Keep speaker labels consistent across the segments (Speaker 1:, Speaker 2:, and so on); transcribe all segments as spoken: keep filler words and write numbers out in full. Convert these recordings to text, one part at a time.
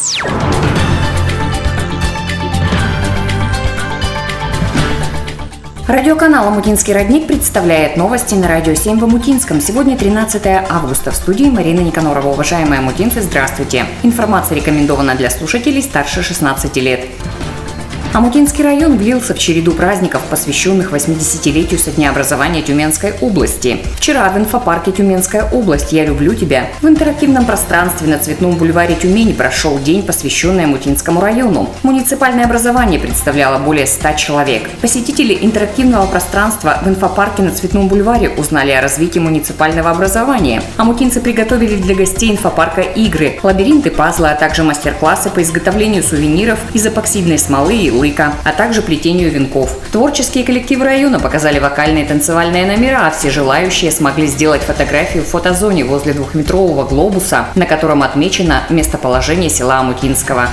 Speaker 1: Радиоканал «Омутинский родник» представляет новости на Радио семь в Омутинском. Сегодня тринадцатое августа. В студии Марина Никонорова. Уважаемые омутинцы, здравствуйте. Информация рекомендована для слушателей старше шестнадцати лет. Омутинский район влился в череду праздников, посвященных восьмидесятилетию со дня образования Тюменской области. Вчера в инфопарке «Тюменская область. Я люблю тебя» в интерактивном пространстве на Цветном бульваре Тюмени прошел день, посвященный Омутинскому району. Муниципальное образование представляло более ста человек. Посетители интерактивного пространства в инфопарке на Цветном бульваре узнали о развитии муниципального образования. Омутинцы приготовили для гостей инфопарка игры, лабиринты, пазлы, а также мастер-классы по изготовлению сувениров из эпоксидной смолы и а также плетению венков. Творческие коллективы района показали вокальные и танцевальные номера, а все желающие смогли сделать фотографию в фотозоне возле двухметрового глобуса, на котором отмечено местоположение села Омутинского.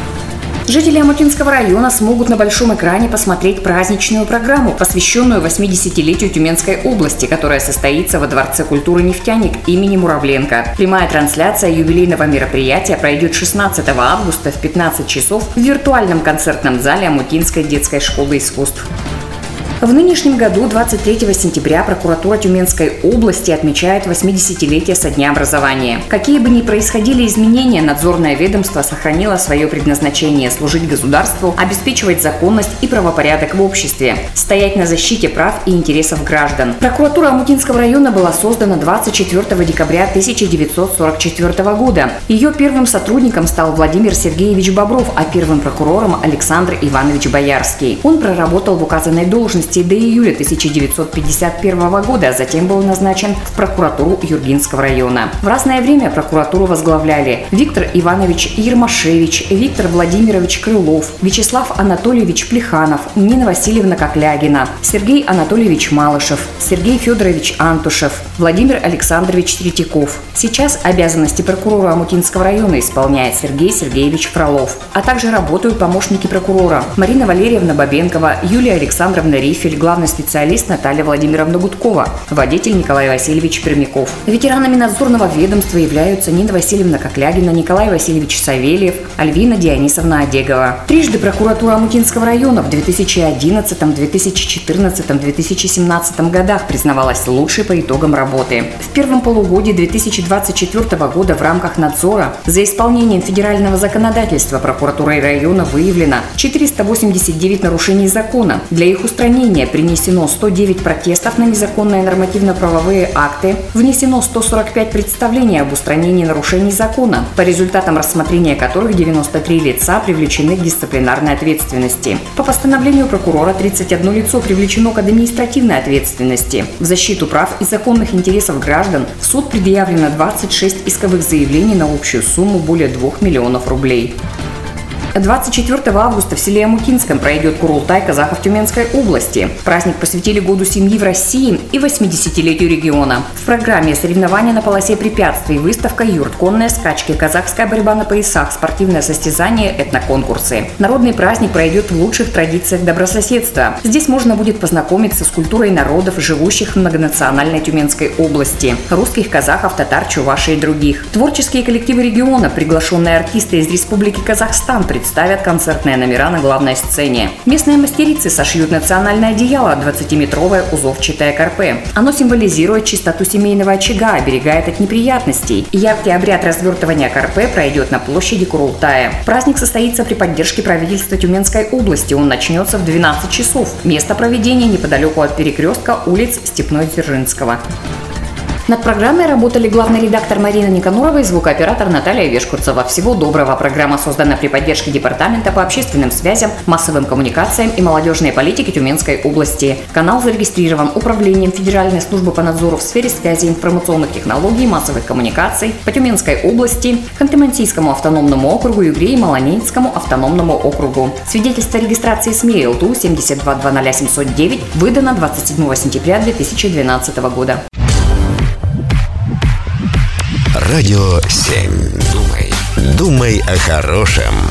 Speaker 1: Жители Омутинского района смогут на большом экране посмотреть праздничную программу, посвященную восьмидесятилетию Тюменской области, которая состоится во Дворце культуры «Нефтяник» имени Муравленко. Прямая трансляция юбилейного мероприятия пройдет шестнадцатого августа в пятнадцать часов в виртуальном концертном зале Омутинской детской школы искусств. В нынешнем году, двадцать третьего сентября, прокуратура Тюменской области отмечает восьмидесятилетие со дня образования. Какие бы ни происходили изменения, надзорное ведомство сохранило свое предназначение – служить государству, обеспечивать законность и правопорядок в обществе, стоять на защите прав и интересов граждан. Прокуратура Омутинского района была создана двадцать четвёртого декабря тысяча девятьсот сорок четвёртого года. Ее первым сотрудником стал Владимир Сергеевич Бобров, а первым прокурором – Александр Иванович Боярский. Он проработал в указанной должности до июля тысяча девятьсот пятьдесят первого года, а затем был назначен в прокуратуру Юргинского района. В разное время прокуратуру возглавляли Виктор Иванович Ермашевич, Виктор Владимирович Крылов, Вячеслав Анатольевич Плеханов, Нина Васильевна Коклягина, Сергей Анатольевич Малышев, Сергей Федорович Антушев, Владимир Александрович Третьяков. Сейчас обязанности прокурора Омутинского района исполняет Сергей Сергеевич Фролов, а также работают помощники прокурора Марина Валерьевна Бабенкова, Юлия Александровна Рифель, главный специалист Наталья Владимировна Гудкова, водитель Николай Васильевич Пермяков. Ветеранами надзорного ведомства являются Нина Васильевна Коклягина, Николай Васильевич Савельев, Альвина Дионисовна Одегова. Трижды прокуратура Омутинского района в две тысячи одиннадцатом, две тысячи четырнадцатом, две тысячи семнадцатом годах признавалась лучшей по итогам работы. В первом полугодии две тысячи двадцать четвёртого года в рамках надзора за исполнением федерального законодательства прокуратурой района выявлено четыреста восемьдесят девять нарушений закона. Для их устранения принесено сто девять протестов на незаконные нормативно-правовые акты, внесено сто сорок пять представлений об устранении нарушений закона, по результатам рассмотрения которых девяносто три лица привлечены к дисциплинарной ответственности. По постановлению прокурора тридцать одно лицо привлечено к административной ответственности. В защиту прав и законных интересов граждан в суд предъявлено двадцать шесть исковых заявлений на общую сумму более двух миллионов рублей. двадцать четвёртого августа в селе Омутинском пройдет Курултай казахов Тюменской области. Праздник посвятили Году семьи в России и восьмидесятилетию региона. В программе соревнования на полосе препятствий, выставка юрт, конные скачки, казахская борьба на поясах, спортивное состязание, этноконкурсы. Народный праздник пройдет в лучших традициях добрососедства. Здесь можно будет познакомиться с культурой народов, живущих в многонациональной Тюменской области – русских, казахов, татар, чувашей и других. Творческие коллективы региона, приглашенные артисты из Республики Казахстан, представят концертные номера на главной сцене. Местные мастерицы сошьют национальное одеяло двадцатиметровое узорчатое карпе. Оно символизирует чистоту семейного очага, оберегает от неприятностей. Яркий обряд развертывания карпе пройдет на площади Курултая. Праздник состоится при поддержке правительства Тюменской области. Он начнется в двенадцать часов. Место проведения неподалеку от перекрестка улиц Степной-Дзержинского. Над программой работали главный редактор Марина Никонорова и звукооператор Наталья Вешкурцева. Всего доброго. Программа создана при поддержке Департамента по общественным связям, массовым коммуникациям и молодежной политике Тюменской области. Канал зарегистрирован Управлением Федеральной службы по надзору в сфере связи, информационных технологий и массовых коммуникаций по Тюменской области, Ханты-Мансийскому автономному округу, Югре и Малонинскому автономному округу. Свидетельство о регистрации СМИ ЛТУ семьдесят два два ноль семьсот девять выдано двадцать седьмого сентября две тысячи двенадцатого года.
Speaker 2: Радио семь. Думай, думай о хорошем.